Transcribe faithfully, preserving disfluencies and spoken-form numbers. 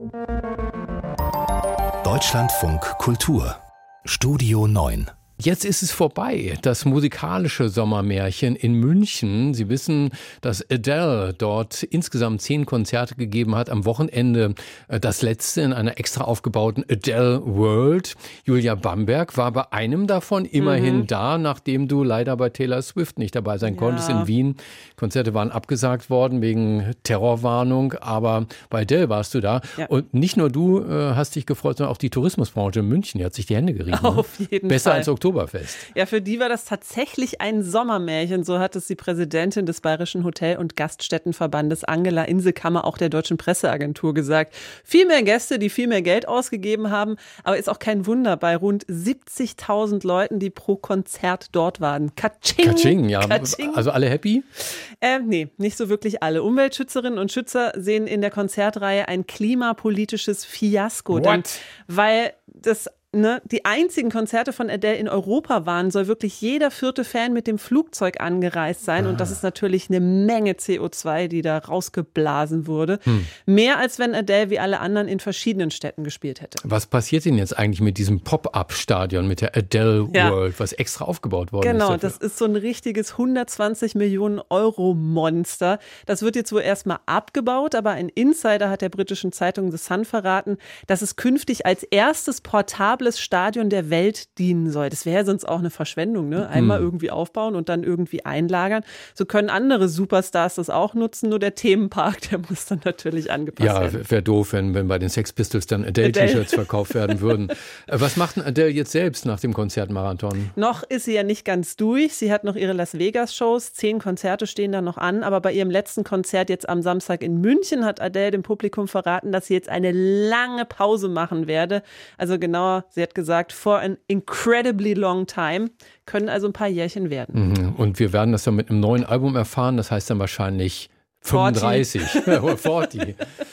Deutschlandfunk Kultur Studio neun. Jetzt ist es vorbei, das musikalische Sommermärchen in München. Sie wissen, dass Adele dort insgesamt zehn Konzerte gegeben hat. Am Wochenende das letzte in einer extra aufgebauten Adele World. Julia Bamberg war bei einem davon immerhin mhm. da, nachdem du leider bei Taylor Swift nicht dabei sein ja. konntest in Wien. Konzerte waren abgesagt worden wegen Terrorwarnung, aber bei Adele warst du da. Ja. Und nicht nur du äh, hast dich gefreut, sondern auch die Tourismusbranche in München. Die hat sich die Hände gerieben. Auf ne? jeden Besser Fall. als Oktober. Oktoberfest. Ja, für die war das tatsächlich ein Sommermärchen. So hat es die Präsidentin des Bayerischen Hotel- und Gaststättenverbandes Angela Inselkammer auch der Deutschen Presseagentur gesagt. Viel mehr Gäste, die viel mehr Geld ausgegeben haben, aber ist auch kein Wunder bei rund siebzigtausend Leuten, die pro Konzert dort waren. Katsching! Katsching, ja. Katsching. Also alle happy? Äh, nee, nicht so wirklich alle. Umweltschützerinnen und Schützer sehen in der Konzertreihe ein klimapolitisches Fiasko. What? Denn, weil das Ne, die einzigen Konzerte von Adele in Europa waren, soll wirklich jeder vierte Fan mit dem Flugzeug angereist sein. Ah. Und das ist natürlich eine Menge C O zwei, die da rausgeblasen wurde. Hm. Mehr als wenn Adele wie alle anderen in verschiedenen Städten gespielt hätte. Was passiert denn jetzt eigentlich mit diesem Pop-Up-Stadion, mit der Adele ja. World, was extra aufgebaut worden genau, ist? Genau, das ist so ein richtiges hundertzwanzig Millionen Euro Monster. Das wird jetzt wohl erstmal abgebaut, aber ein Insider hat der britischen Zeitung The Sun verraten, dass es künftig als erstes portables Stadion der Welt dienen soll. Das wäre ja sonst auch eine Verschwendung, ne? Einmal mhm. irgendwie aufbauen und dann irgendwie einlagern. So können andere Superstars das auch nutzen, nur der Themenpark, der muss dann natürlich angepasst ja, werden. Ja, wäre doof, wenn, wenn bei den Sex Pistols dann Adele-T-Shirts verkauft werden würden. Was macht denn Adele jetzt selbst nach dem Konzertmarathon? Noch ist sie ja nicht ganz durch. Sie hat noch ihre Las Vegas-Shows. Zehn Konzerte stehen da noch an. Aber bei ihrem letzten Konzert jetzt am Samstag in München hat Adele dem Publikum verraten, dass sie jetzt eine lange Pause machen werde. Also genauer, sie hat gesagt, for an incredibly long time, können also ein paar Jährchen werden. Und wir werden das dann mit einem neuen Album erfahren, das heißt dann wahrscheinlich fünfunddreißig. vierzig.